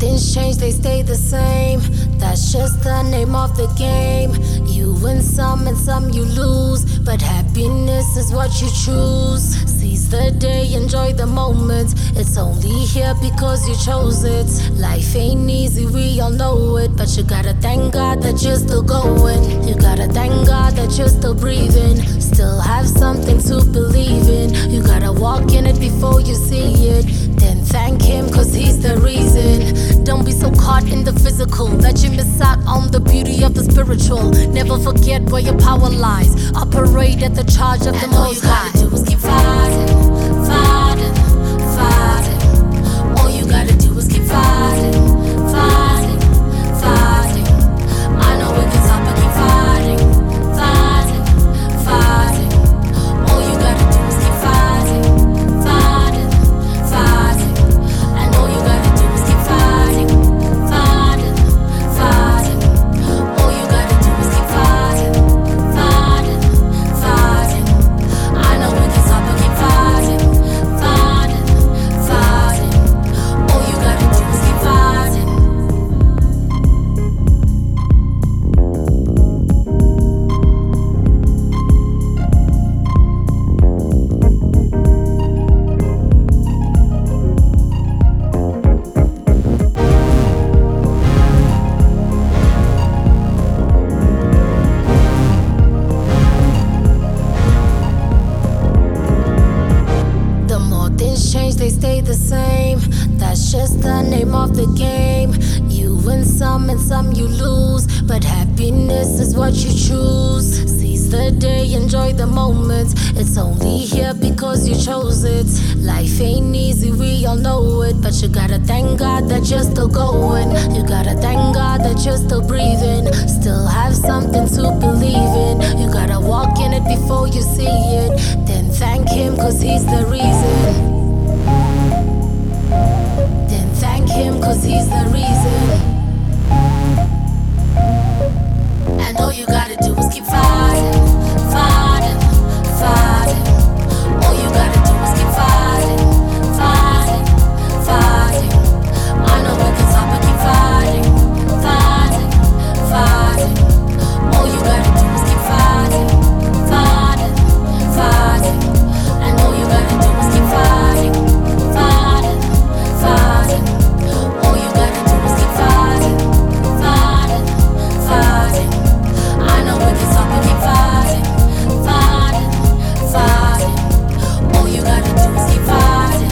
things change, they stay the same. That's just the name of the game. You win some and some you lose, but happiness is what you choose. Seize the day, enjoy the moment. It's only here because you chose it. Life ain't easy, we all know it, but you gotta thank God that you're still going. You gotta thank God that you're still breathing. Still have something to believe in. You gotta walk in it before you see it. Then thank Him, cause He's the reason. Don't be so caught in the physical that you miss out on the beauty of the spiritual. Never forget where your power lies. Operate at the charge of the Most High. All you gotta do is keep fighting, fighting, fighting. All you gotta do is keep fighting, fighting, fighting. I know we can stop but keep fighting, fighting, fighting. All you gotta do is keep fighting, fighting, fighting. And all you gotta do is keep fighting, fighting, fighting. All you gotta do is keep fighting, fighting, fighting. I know we can stop but keep fighting, fighting, fighting. All you gotta do is keep fighting. The more things change, they stay the same. That's just the name of the game. You win some and some you lose, but happiness is what you choose. Seize the day, enjoy the moment. It's only here because you chose it. Life ain't easy, we all know it, but you gotta thank God that you're still going. You gotta thank God that you're still breathing. Still have something to believe in. You gotta walk in it before you see it. Then thank Him, cause He's the reason. Then thank Him, cause He's the reason. And all you gotta do is keep fighting, fighting, fighting. All you gotta do is keep fighting, fighting, fighting. I know we can stop but keep fighting, fighting, fighting. All you gotta do is keep fighting, fighting, fighting. And all you gotta do is keep fighting, fighting, fighting. All you gotta do is keep fighting, fighting, fighting. I know we can stop but keep fighting, fighting, fighting. All you gotta do is keep fighting.